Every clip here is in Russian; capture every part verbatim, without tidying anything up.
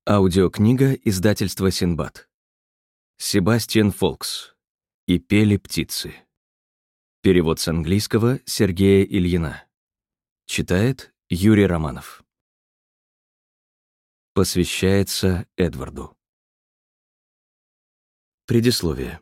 Аудиокнига издательства Синдбад. Себастьян Фолкс. «И пели птицы». Перевод с английского Сергея Ильина. Читает Юрий Романов. Посвящается Эдварду. Предисловие.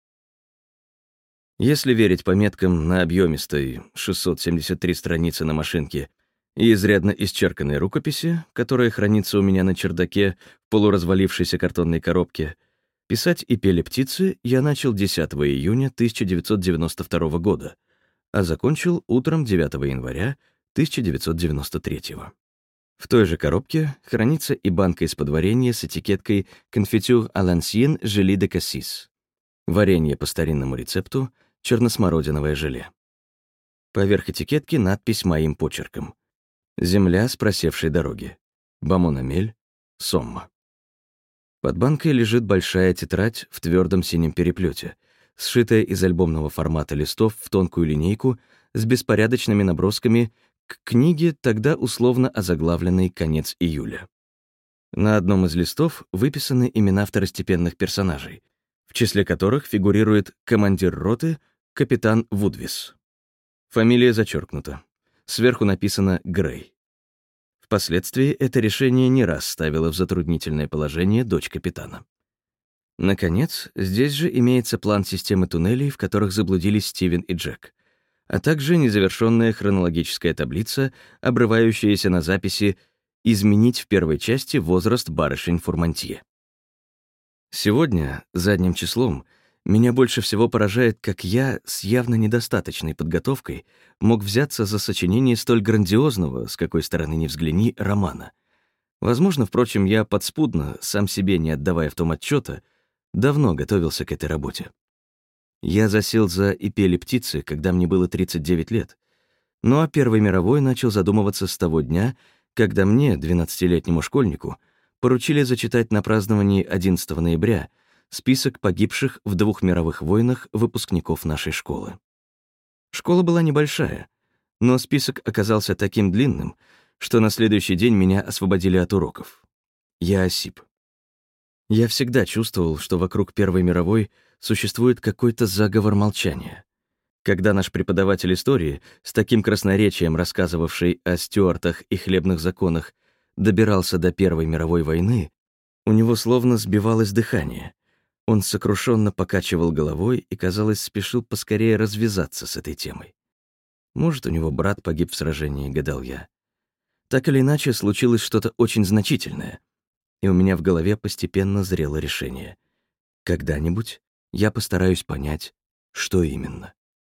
Если верить пометкам на объемистой шестьсот семьдесят три страницы на машинке и изрядно исчерканной рукописи, которая хранится у меня на чердаке в полуразвалившейся картонной коробке, писать «И пели птицы» я начал десятого июня тысяча девятьсот девяносто второго года, а закончил утром девятого января тысяча девятьсот девяносто третьего. В той же коробке хранится и банка из-под варенья с этикеткой «Confiture à l'ancienne желе де кассис» — варенье по старинному рецепту, черносмородиновое желе. Поверх этикетки надпись моим почерком: «Земля с просевшей дороги. Бамон-Амель, Сомма». Под банкой лежит большая тетрадь в твердом синем переплете, сшитая из альбомного формата листов в тонкую линейку с беспорядочными набросками к книге, тогда условно озаглавленной «Конец июля». На одном из листов выписаны имена второстепенных персонажей, в числе которых фигурирует командир роты капитан Вудвис. Фамилия зачеркнута. Сверху написано «Грей». Впоследствии это решение не раз ставило в затруднительное положение дочь капитана. Наконец, здесь же имеется план системы туннелей, в которых заблудились Стивен и Джек, а также незавершенная хронологическая таблица, обрывающаяся на записи «Изменить в первой части возраст барышень Фурмантье». Сегодня, задним числом, меня больше всего поражает, как я с явно недостаточной подготовкой мог взяться за сочинение столь грандиозного, с какой стороны ни взгляни, романа. Возможно, впрочем, я подспудно, сам себе не отдавая в том отчета, давно готовился к этой работе. Я засел за «И пели птицы», когда мне было тридцать девять лет, но о Первой мировой начал задумываться с того дня, когда мне, двенадцатилетнему школьнику, поручили зачитать на праздновании одиннадцатого ноября список погибших в двух мировых войнах выпускников нашей школы. Школа была небольшая, но список оказался таким длинным, что на следующий день меня освободили от уроков. Я осип. Я всегда чувствовал, что вокруг Первой мировой существует какой-то заговор молчания. Когда наш преподаватель истории, с таким красноречием рассказывавший о стюартах и хлебных законах, добирался до Первой мировой войны, у него словно сбивалось дыхание. Он сокрушенно покачивал головой и, казалось, спешил поскорее развязаться с этой темой. Может, у него брат погиб в сражении, гадал я. Так или иначе, случилось что-то очень значительное, и у меня в голове постепенно зрело решение. Когда-нибудь я постараюсь понять, что именно.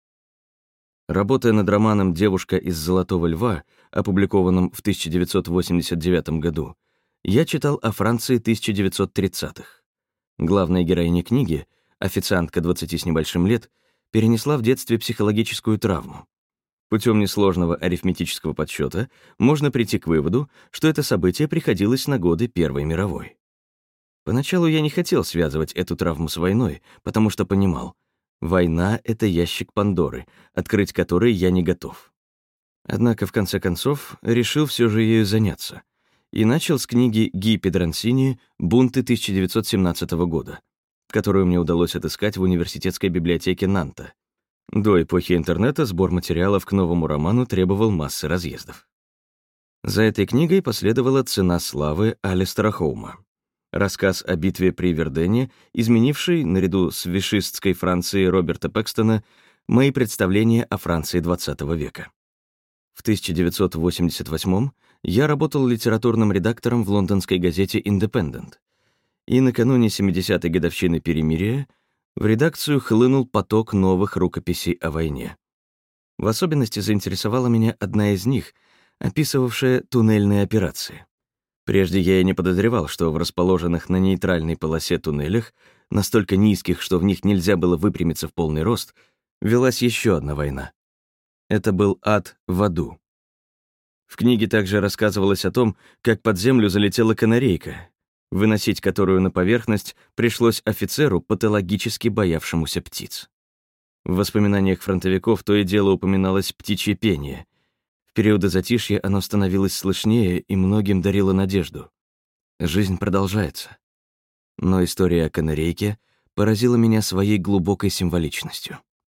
Работая над романом «Девушка из Золотого Льва», опубликованным в тысяча девятьсот восемьдесят девятом году, я читал о Франции тысяча девятьсот тридцатых. Главная героиня книги, официантка двадцати с небольшим лет, перенесла в детстве психологическую травму. Путем несложного арифметического подсчета можно прийти к выводу, что это событие приходилось на годы Первой мировой. Поначалу я не хотел связывать эту травму с войной, потому что понимал, война — это ящик Пандоры, открыть который я не готов. Однако, в конце концов, решил все же ею заняться и начал с книги Ги Педрансини «Бунты тысяча девятьсот семнадцатого года», которую мне удалось отыскать в университетской библиотеке Нанта. До эпохи интернета сбор материалов к новому роману требовал массы разъездов. За этой книгой последовала «Цена славы» Алистера Хоума, рассказ о битве при Вердене, изменивший, наряду с вишистской Францией Роберта Пэкстона, мои представления о Франции двадцатого века. В тысяча девятьсот восемьдесят восьмом я работал литературным редактором в лондонской газете «Индепендент», и накануне семидесятой годовщины перемирия в редакцию хлынул поток новых рукописей о войне. В особенности заинтересовала меня одна из них, описывавшая туннельные операции. Прежде я и не подозревал, что в расположенных на нейтральной полосе туннелях, настолько низких, что в них нельзя было выпрямиться в полный рост, велась еще одна война. Это был ад в аду. В книге также рассказывалось о том, как под землю залетела канарейка, выносить которую на поверхность пришлось офицеру, патологически боявшемуся птиц. В воспоминаниях фронтовиков то и дело упоминалось птичье пение. В периоды затишья оно становилось слышнее и многим дарило надежду. Жизнь продолжается. Но история о канарейке поразила меня своей глубокой символичностью.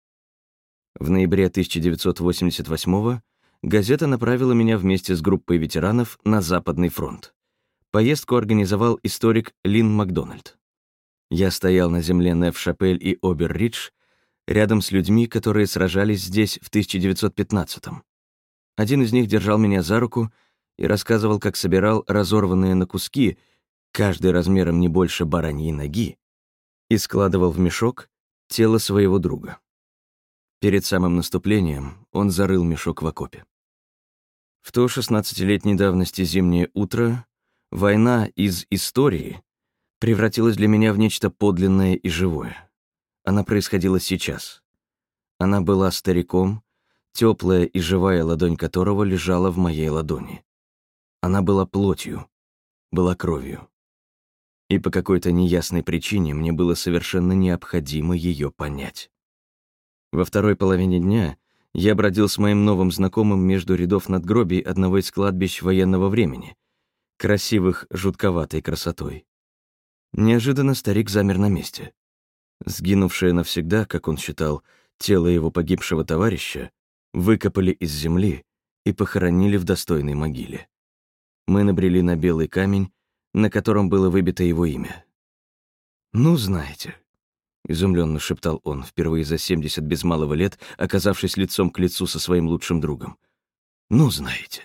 В ноябре тысяча девятьсот восемьдесят восьмого газета направила меня вместе с группой ветеранов на Западный фронт. Поездку организовал историк Лин Макдональд. Я стоял на земле Нев-Шапель и Обер-Ридж рядом с людьми, которые сражались здесь в тысяча девятьсот пятнадцатом. Один из них держал меня за руку и рассказывал, как собирал разорванные на куски, каждый размером не больше бараньей ноги, и складывал в мешок тело своего друга. Перед самым наступлением он зарыл мешок в окопе. В то шестнадцатилетней давности зимнее утро война из истории превратилась для меня в нечто подлинное и живое. Она происходила сейчас. Она была стариком, теплая и живая ладонь которого лежала в моей ладони. Она была плотью, была кровью. И по какой-то неясной причине мне было совершенно необходимо ее понять. Во второй половине дня я бродил с моим новым знакомым между рядов надгробий одного из кладбищ военного времени, красивых жутковатой красотой. Неожиданно старик замер на месте. Сгинувшее навсегда, как он считал, тело его погибшего товарища выкопали из земли и похоронили в достойной могиле. Мы набрели на белый камень, на котором было выбито его имя. «Ну, знаете», — изумленно шептал он, впервые за семьдесят без малого лет, оказавшись лицом к лицу со своим лучшим другом. «Ну, знаете».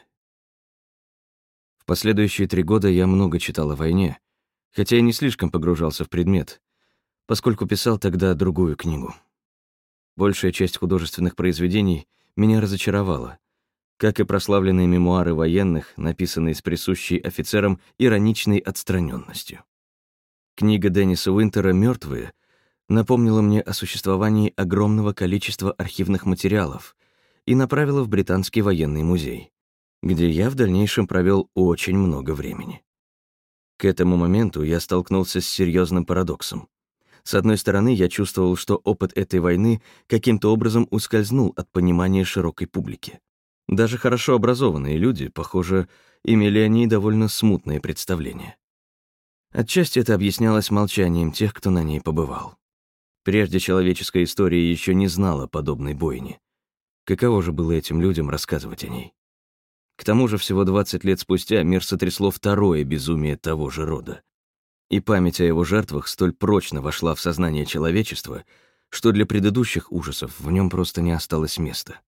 В последующие три года я много читал о войне, хотя и не слишком погружался в предмет, поскольку писал тогда другую книгу. Большая часть художественных произведений меня разочаровала, как и прославленные мемуары военных, написанные с присущей офицерам ироничной отстраненностью. Книга Денниса Уинтера «Мертвые» напомнила мне о существовании огромного количества архивных материалов и направила в Британский военный музей, где я в дальнейшем провел очень много времени. К этому моменту я столкнулся с серьезным парадоксом. С одной стороны, я чувствовал, что опыт этой войны каким-то образом ускользнул от понимания широкой публики. Даже хорошо образованные люди, похоже, имели о ней довольно смутные представления. Отчасти это объяснялось молчанием тех, кто на ней побывал. Прежде человеческая история еще не знала подобной бойни. Каково же было этим людям рассказывать о ней? К тому же всего двадцать лет спустя мир сотрясло второе безумие того же рода. И память о его жертвах столь прочно вошла в сознание человечества, что для предыдущих ужасов в нем просто не осталось места.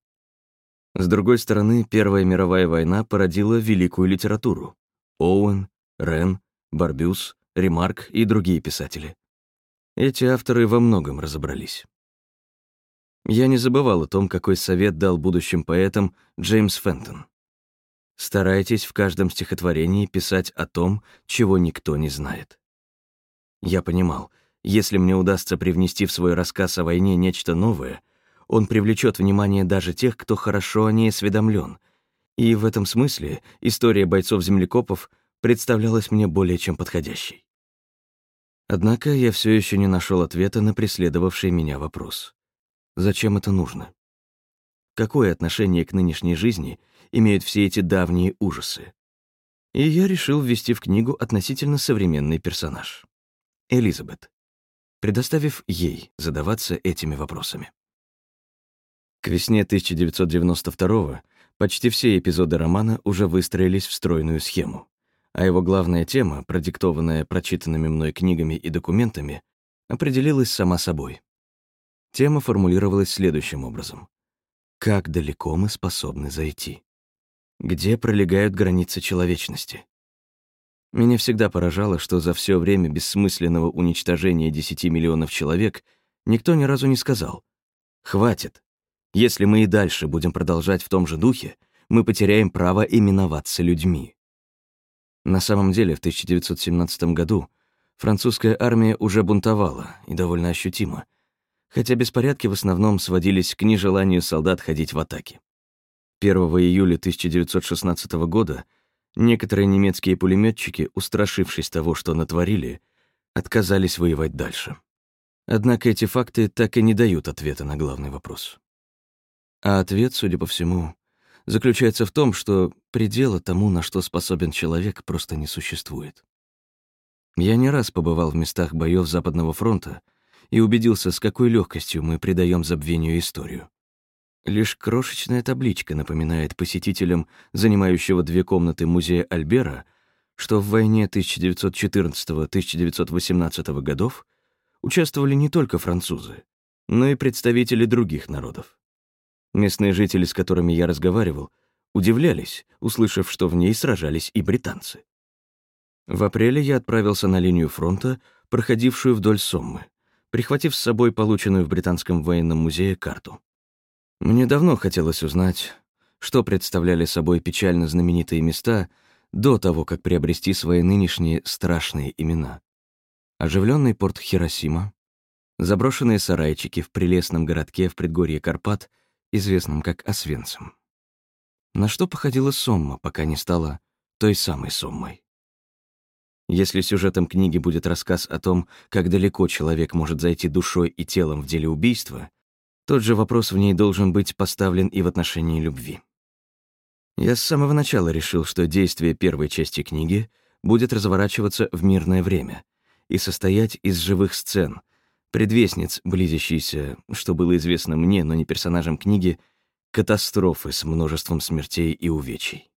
С другой стороны, Первая мировая война породила великую литературу. Оуэн, Рен, Барбюс, Ремарк и другие писатели. Эти авторы во многом разобрались. Я не забывал о том, какой совет дал будущим поэтам Джеймс Фентон. Старайтесь в каждом стихотворении писать о том, чего никто не знает. Я понимал, если мне удастся привнести в свой рассказ о войне нечто новое, он привлечет внимание даже тех, кто хорошо о ней осведомлен, и в этом смысле история бойцов-землекопов представлялась мне более чем подходящей. Однако я все еще не нашел ответа на преследовавший меня вопрос. Зачем это нужно? Какое отношение к нынешней жизни имеют все эти давние ужасы? И я решил ввести в книгу относительно современный персонаж — Элизабет, предоставив ей задаваться этими вопросами. К весне тысяча девятьсот девяносто второго почти все эпизоды романа уже выстроились в стройную схему, а его главная тема, продиктованная прочитанными мной книгами и документами, определилась сама собой. Тема формулировалась следующим образом. Как далеко мы способны зайти? Где пролегают границы человечности? Меня всегда поражало, что за все время бессмысленного уничтожения десяти миллионов человек никто ни разу не сказал: «Хватит. Если мы и дальше будем продолжать в том же духе, мы потеряем право именоваться людьми». На самом деле, в тысяча девятьсот семнадцатом году французская армия уже бунтовала, и довольно ощутимо, хотя беспорядки в основном сводились к нежеланию солдат ходить в атаки. первого июля тысяча девятьсот шестнадцатого года некоторые немецкие пулеметчики, устрашившись того, что натворили, отказались воевать дальше. Однако эти факты так и не дают ответа на главный вопрос. А ответ, судя по всему, заключается в том, что предела тому, на что способен человек, просто не существует. Я не раз побывал в местах боев Западного фронта и убедился, с какой легкостью мы придаем забвению историю. Лишь крошечная табличка напоминает посетителям, занимающего две комнаты музея Альбера, что в войне тысяча девятьсот четырнадцатого — тысяча девятьсот восемнадцатого годов участвовали не только французы, но и представители других народов. Местные жители, с которыми я разговаривал, удивлялись, услышав, что в ней сражались и британцы. В апреле я отправился на линию фронта, проходившую вдоль Соммы, прихватив с собой полученную в Британском военном музее карту. Мне давно хотелось узнать, что представляли собой печально знаменитые места до того, как приобрести свои нынешние страшные имена. Оживленный порт Хиросима, заброшенные сарайчики в прелестном городке в предгорье Карпат, известном как Освенцим. На что походила Сомма, пока не стала той самой Соммой? Если сюжетом книги будет рассказ о том, как далеко человек может зайти душой и телом в деле убийства, тот же вопрос в ней должен быть поставлен и в отношении любви. Я с самого начала решил, что действие первой части книги будет разворачиваться в мирное время и состоять из живых сцен, предвестниц близящейся, что было известно мне, но не персонажам книги, катастрофы с множеством смертей и увечий.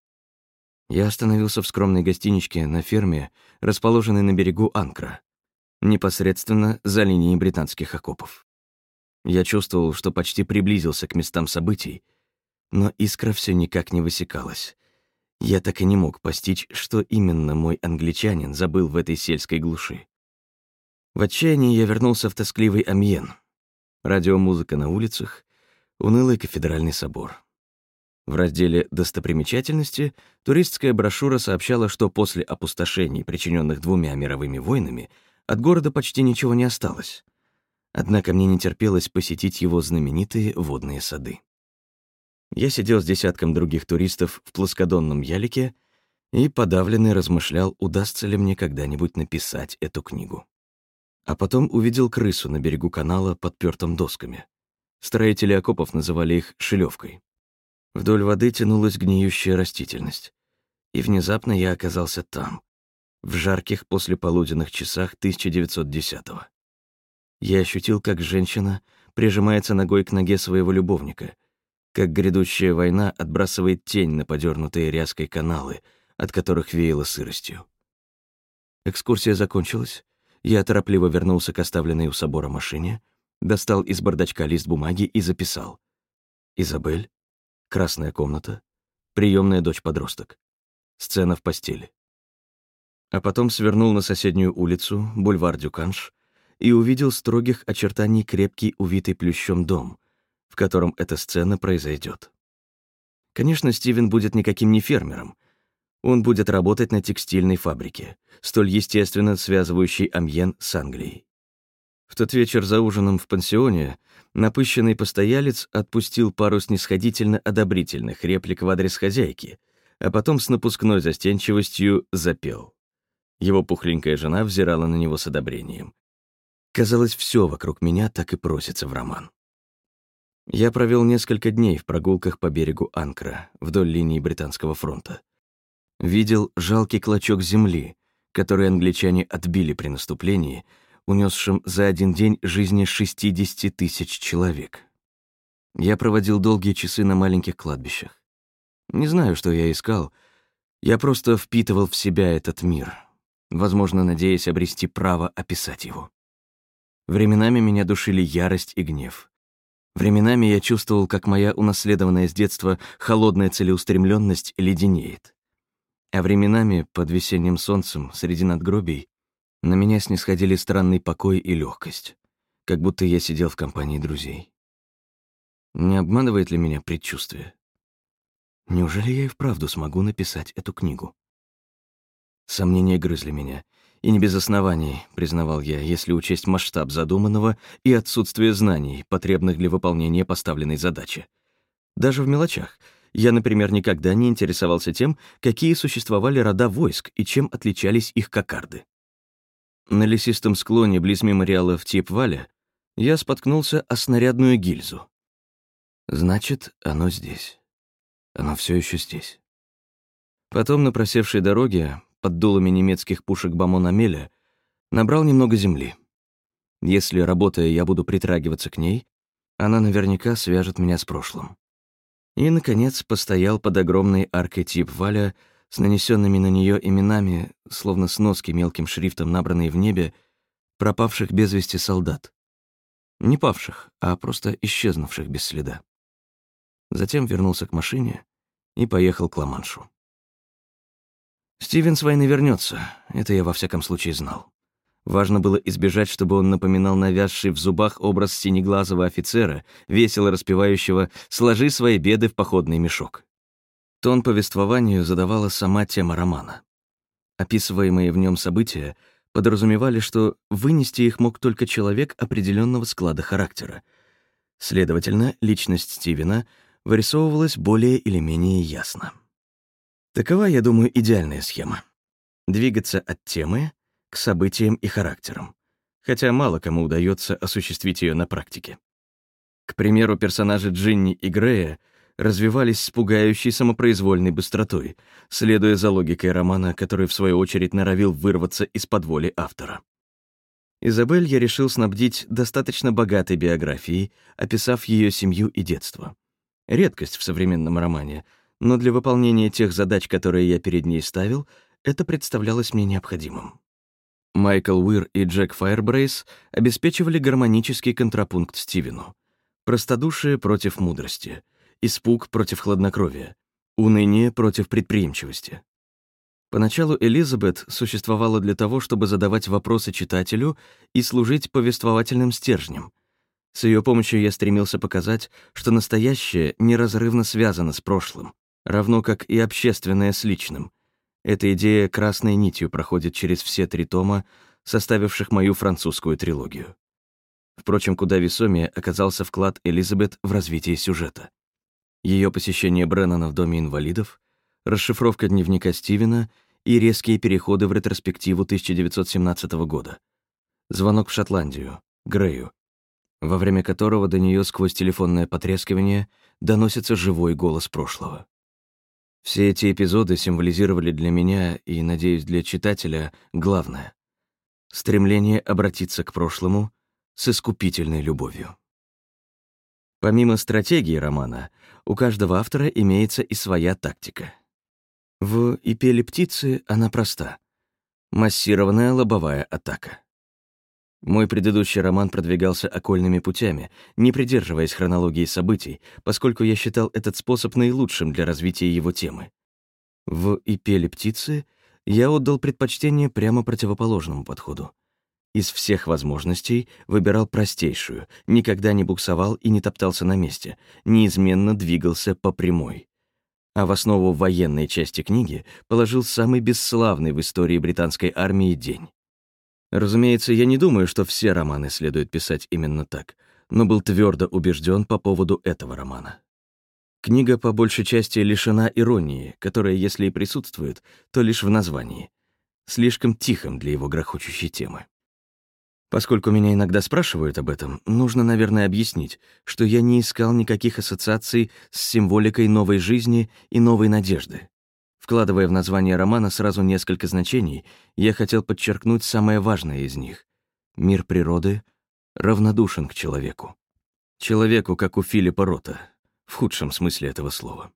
Я остановился в скромной гостиничке на ферме, расположенной на берегу Анкра, непосредственно за линией британских окопов. Я чувствовал, что почти приблизился к местам событий, но искра все никак не высекалась. Я так и не мог постичь, что именно мой англичанин забыл в этой сельской глуши. В отчаянии я вернулся в тоскливый Амьен. Радиомузыка на улицах, унылый кафедральный собор. В разделе «Достопримечательности» туристская брошюра сообщала, что после опустошений, причиненных двумя мировыми войнами, от города почти ничего не осталось. Однако мне не терпелось посетить его знаменитые водные сады. Я сидел с десятком других туристов в плоскодонном ялике и, подавленный, размышлял, удастся ли мне когда-нибудь написать эту книгу. А потом увидел крысу на берегу канала, подпёртом досками. Строители окопов называли их «шилёвкой». Вдоль воды тянулась гниющая растительность. И внезапно я оказался там, в жарких послеполуденных часах тысяча девятьсот десятого. Я ощутил, как женщина прижимается ногой к ноге своего любовника, как грядущая война отбрасывает тень на подернутые ряской каналы, от которых веяло сыростью. Экскурсия закончилась. Я торопливо вернулся к оставленной у собора машине, достал из бардачка лист бумаги и записал: «Изабель, красная комната, приемная дочь-подросток, сцена в постели». А потом свернул на соседнюю улицу, бульвар Дюканш, и увидел строгих очертаний крепкий, увитый плющом дом, в котором эта сцена произойдет. Конечно, Стивен будет никаким не фермером. Он будет работать на текстильной фабрике, столь естественно связывающей Амьен с Англией. В тот вечер за ужином в пансионе напыщенный постоялец отпустил пару снисходительно одобрительных реплик в адрес хозяйки, а потом с напускной застенчивостью запел. Его пухленькая жена взирала на него с одобрением. Казалось, все вокруг меня так и просится в роман. Я провел несколько дней в прогулках по берегу Анкра, вдоль линии Британского фронта. Видел жалкий клочок земли, который англичане отбили при наступлении, унесшем за один день жизни шестидесяти тысяч человек. Я проводил долгие часы на маленьких кладбищах. Не знаю, что я искал. Я просто впитывал в себя этот мир, возможно, надеясь обрести право описать его. Временами меня душили ярость и гнев. Временами я чувствовал, как моя унаследованная с детства холодная целеустремленность леденеет. А временами, под весенним солнцем, среди надгробий, на меня снисходили странный покой и легкость, как будто я сидел в компании друзей. Не обманывает ли меня предчувствие? Неужели я и вправду смогу написать эту книгу? Сомнения грызли меня, и не без оснований, признавал я, если учесть масштаб задуманного и отсутствие знаний, потребных для выполнения поставленной задачи. Даже в мелочах. Я, например, никогда не интересовался тем, какие существовали рода войск и чем отличались их кокарды. На лесистом склоне близ мемориала в Тьепвале я споткнулся о снарядную гильзу. Значит, оно здесь. Оно все еще здесь. Потом на просевшей дороге, под дулами немецких пушек Бамон-Амеля, Набрал немного земли. Если, работая, я буду притрагиваться к ней, она наверняка свяжет меня с прошлым. И, наконец, постоял под огромной аркой тип Валя с нанесенными на нее именами, словно сноски мелким шрифтом, набранные в небе, пропавших без вести солдат. Не павших, а просто исчезнувших без следа. Затем вернулся к машине и поехал к Ла-Маншу. Стивен с войны вернется, это я во всяком случае знал. Важно было избежать, чтобы он напоминал навязший в зубах образ синеглазого офицера, весело распевающего «Сложи свои беды в походный мешок». Тон повествованию задавала сама тема романа. Описываемые в нем события подразумевали, что вынести их мог только человек определенного склада характера. Следовательно, личность Стивена вырисовывалась более или менее ясно. Такова, я думаю, идеальная схема. Двигаться от темы к событиям и характерам, хотя мало кому удается осуществить ее на практике. К примеру, персонажи Джинни и Грея развивались с пугающей самопроизвольной быстротой, следуя за логикой романа, который, в свою очередь, норовил вырваться из-под воли автора. Изабель я решил снабдить достаточно богатой биографией, описав ее семью и детство. Редкость в современном романе, но для выполнения тех задач, которые я перед ней ставил, это представлялось мне необходимым. Майкл Уир и Джек Файрбрейс обеспечивали гармонический контрапункт Стивену. Простодушие против мудрости, испуг против хладнокровия, уныние против предприимчивости. Поначалу Элизабет существовала для того, чтобы задавать вопросы читателю и служить повествовательным стержнем. С ее помощью я стремился показать, что настоящее неразрывно связано с прошлым, равно как и общественное с личным. Эта идея красной нитью проходит через все три тома, составивших мою французскую трилогию. Впрочем, куда весомее оказался вклад Элизабет в развитие сюжета. Ее посещение Бреннана в доме инвалидов, расшифровка дневника Стивена и резкие переходы в ретроспективу тысяча девятьсот семнадцатого года. Звонок в Шотландию, Грею, во время которого до нее сквозь телефонное потрескивание доносится живой голос прошлого. Все эти эпизоды символизировали для меня и, надеюсь, для читателя главное — стремление обратиться к прошлому с искупительной любовью. Помимо стратегии романа, у каждого автора имеется и своя тактика. В «И пели птицы» она проста — массированная лобовая атака. Мой предыдущий роман продвигался окольными путями, не придерживаясь хронологии событий, поскольку я считал этот способ наилучшим для развития его темы. В «И пели птицы» я отдал предпочтение прямо противоположному подходу. Из всех возможностей выбирал простейшую, никогда не буксовал и не топтался на месте, неизменно двигался по прямой. А в основу военной части книги положил самый бесславный в истории британской армии день. Разумеется, я не думаю, что все романы следует писать именно так, но был твердо убежден по поводу этого романа. Книга по большей части лишена иронии, которая, если и присутствует, то лишь в названии, слишком тихом для его грохочущей темы. Поскольку меня иногда спрашивают об этом, нужно, наверное, объяснить, что я не искал никаких ассоциаций с символикой новой жизни и новой надежды. Вкладывая в название романа сразу несколько значений, я хотел подчеркнуть самое важное из них. Мир природы равнодушен к человеку. Человеку, как у Филиппа Рота, в худшем смысле этого слова.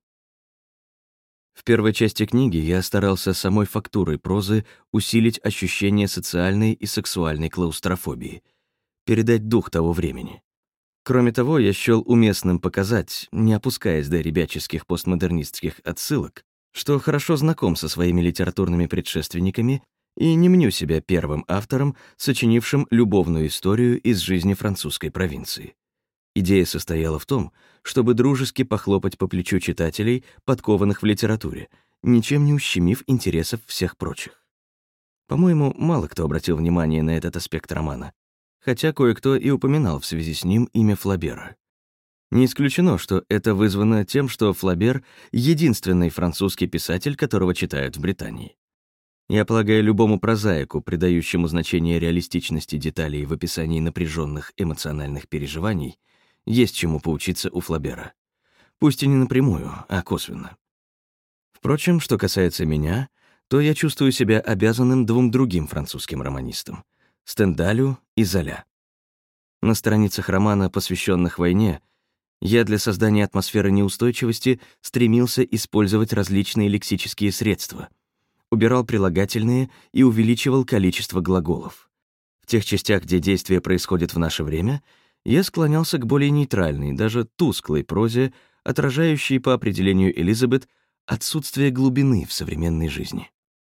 В первой части книги я старался самой фактурой прозы усилить ощущение социальной и сексуальной клаустрофобии, передать дух того времени. Кроме того, я счёл уместным показать, не опускаясь до ребяческих постмодернистских отсылок, что хорошо знаком со своими литературными предшественниками и не мню себя первым автором, сочинившим любовную историю из жизни французской провинции. Идея состояла в том, чтобы дружески похлопать по плечу читателей, подкованных в литературе, ничем не ущемив интересов всех прочих. По-моему, мало кто обратил внимание на этот аспект романа, хотя кое-кто и упоминал в связи с ним имя Флабера. Не исключено, что это вызвано тем, что Флабер — единственный французский писатель, которого читают в Британии. Я полагаю, любому прозаику, придающему значение реалистичности деталей в описании напряженных эмоциональных переживаний, есть чему поучиться у Флабера. Пусть и не напрямую, а косвенно. Впрочем, что касается меня, то я чувствую себя обязанным двум другим французским романистам Стендалю и Золя. На страницах романа, посвященных войне, я для создания атмосферы неустойчивости стремился использовать различные лексические средства, убирал прилагательные и увеличивал количество глаголов. В тех частях, где действие происходит в наше время, я склонялся к более нейтральной, даже тусклой прозе, отражающей по определению Элизабет отсутствие глубины в современной жизни.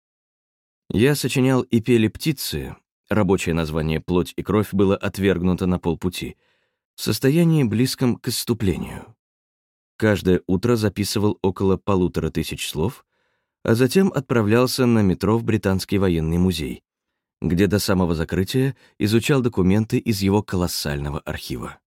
Я сочинял «И пели птицы», рабочее название «Плоть и кровь» было отвергнуто на полпути, в состоянии близком к исступлению. Каждое утро записывал около полутора тысяч слов, а затем отправлялся на метро в Британский военный музей, где до самого закрытия изучал документы из его колоссального архива.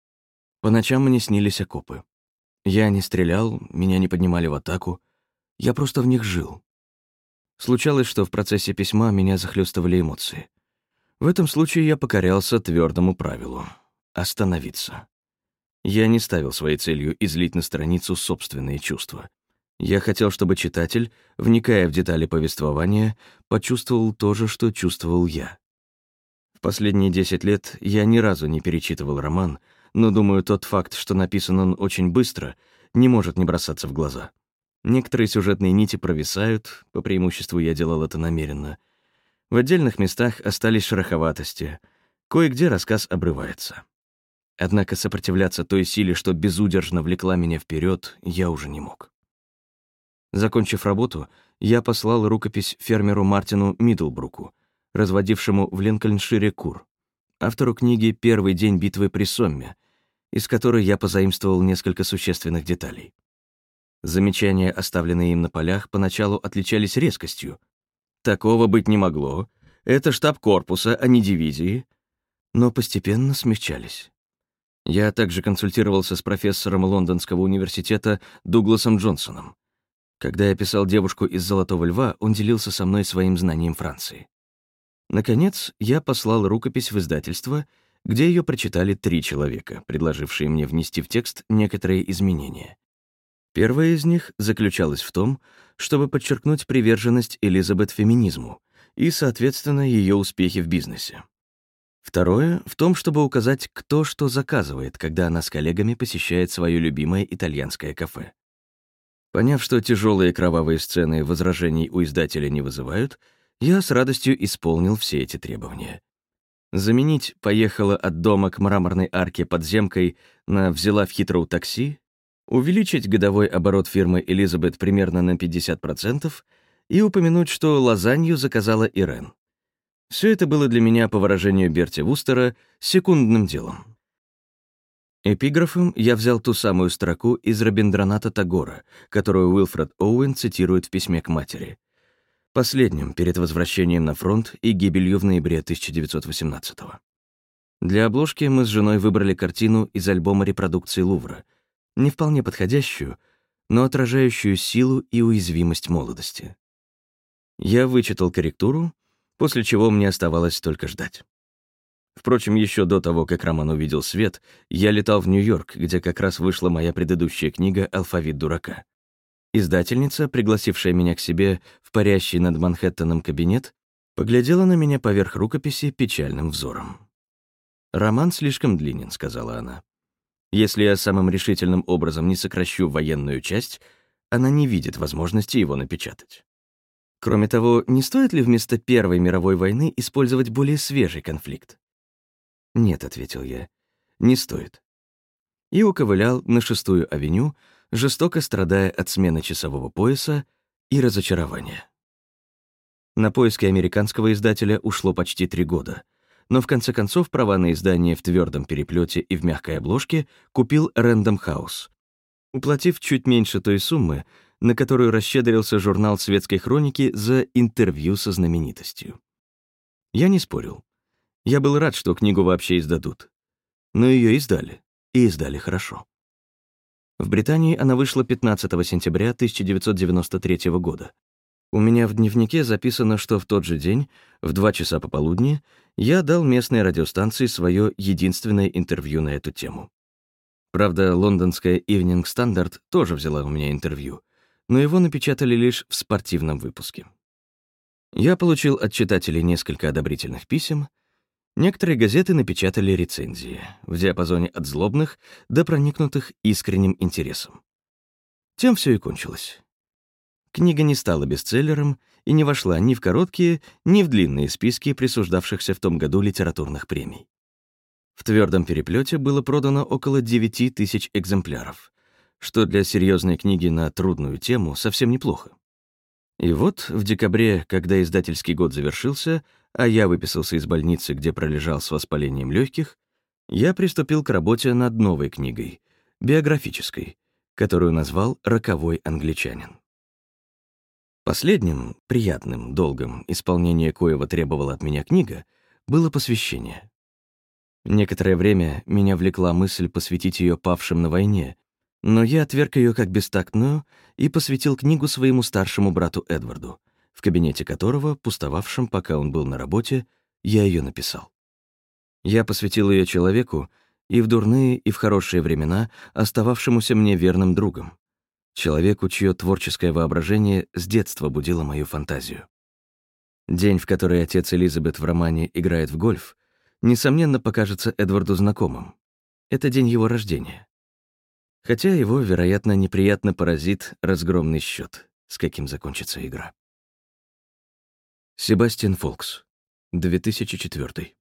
По ночам мне снились окопы. Я не стрелял, меня не поднимали в атаку, я просто в них жил. Случалось, что в процессе письма меня захлестывали эмоции. В этом случае я покорялся твердому правилу — остановиться. Я не ставил своей целью излить на страницу собственные чувства. Я хотел, чтобы читатель, вникая в детали повествования, почувствовал то же, что чувствовал я. В последние десять лет я ни разу не перечитывал роман, но, думаю, тот факт, что написан он очень быстро, не может не бросаться в глаза. Некоторые сюжетные нити провисают, по преимуществу я делал это намеренно. В отдельных местах остались шероховатости, кое-где рассказ обрывается. Однако сопротивляться той силе, что безудержно влекла меня вперед, я уже не мог. Закончив работу, я послал рукопись фермеру Мартину Миддлбруку, разводившему в Линкольншире кур, автору книги «Первый день битвы при Сомме», из которой я позаимствовал несколько существенных деталей. Замечания, оставленные им на полях, поначалу отличались резкостью. Такого быть не могло. Это штаб корпуса, а не дивизии. Но постепенно смягчались. Я также консультировался с профессором Лондонского университета Дугласом Джонсоном. Когда я писал «Девушку из Золотого льва», он делился со мной своим знанием Франции. Наконец, я послал рукопись в издательство, где ее прочитали три человека, предложившие мне внести в текст некоторые изменения. Первое из них заключалось в том, чтобы подчеркнуть приверженность Элизабет феминизму и, соответственно, ее успехи в бизнесе. Второе — в том, чтобы указать, кто что заказывает, когда она с коллегами посещает свое любимое итальянское кафе. Поняв, что тяжелые кровавые сцены возражений у издателя не вызывают, я с радостью исполнил все эти требования. Заменить «поехала от дома к мраморной арке подземкой» на «взяла в Хитроу такси», увеличить годовой оборот фирмы Элизабет примерно на пятьдесят процентов и упомянуть, что лазанью заказала Ирен. Все это было для меня, по выражению Берти Вустера, секундным делом. Эпиграфом я взял ту самую строку из Рабиндраната Тагора, которую Уилфред Оуэн цитирует в письме к матери, последнем перед возвращением на фронт и гибелью в ноябре тысяча девятьсот восемнадцатого. Для обложки мы с женой выбрали картину из альбома репродукции Лувра, не вполне подходящую, но отражающую силу и уязвимость молодости. Я вычитал корректуру, после чего мне оставалось только ждать. Впрочем, еще до того, как роман увидел свет, я летал в Нью-Йорк, где как раз вышла моя предыдущая книга «Алфавит дурака». Издательница, пригласившая меня к себе в парящий над Манхэттеном кабинет, поглядела на меня поверх рукописи печальным взором. «Роман слишком длинен», — сказала она. «Если я самым решительным образом не сокращу военную часть, она не видит возможности его напечатать. Кроме того, не стоит ли вместо Первой мировой войны использовать более свежий конфликт?» «Нет», — ответил я, — «не стоит». И уковылял на Шестую авеню, жестоко страдая от смены часового пояса и разочарования. На поиски американского издателя ушло почти три года, но в конце концов права на издание в твердом переплете и в мягкой обложке купил Рэндом Хаус, уплатив чуть меньше той суммы, на которую расщедрился журнал светской хроники за интервью со знаменитостью. Я не спорил. Я был рад, что книгу вообще издадут. Но ее издали, и издали хорошо. В Британии она вышла пятнадцатого сентября тысяча девятьсот девяносто третьего года. У меня в дневнике записано, что в тот же день, в два часа пополудни, я дал местной радиостанции свое единственное интервью на эту тему. Правда, лондонская Evening Standard тоже взяла у меня интервью, но его напечатали лишь в спортивном выпуске. Я получил от читателей несколько одобрительных писем Некоторые газеты напечатали рецензии в диапазоне от злобных до проникнутых искренним интересом. Тем все и кончилось. Книга не стала бестселлером и не вошла ни в короткие, ни в длинные списки присуждавшихся в том году литературных премий. В твердом переплете было продано около девяти тысяч экземпляров, что для серьезной книги на трудную тему совсем неплохо. И вот в декабре, когда издательский год завершился, а я выписался из больницы, где пролежал с воспалением легких, я приступил к работе над новой книгой, биографической, которую назвал «Роковой англичанин». Последним, приятным, долгом, исполнение коего требовала от меня книга, было посвящение. Некоторое время меня влекла мысль посвятить ее павшим на войне, но я отверг ее как бестактную и посвятил книгу своему старшему брату Эдварду, в кабинете которого, пустовавшем, пока он был на работе, я ее написал. Я посвятил ее человеку, и в дурные, и в хорошие времена остававшемуся мне верным другом, человеку, чье творческое воображение с детства будило мою фантазию. День, в который отец Элизабет в романе играет в гольф, несомненно, покажется Эдварду знакомым. Это день его рождения. Хотя его, вероятно, неприятно поразит разгромный счет, с каким закончится игра. Себастьян Фолкс, две тысячи четвёртый.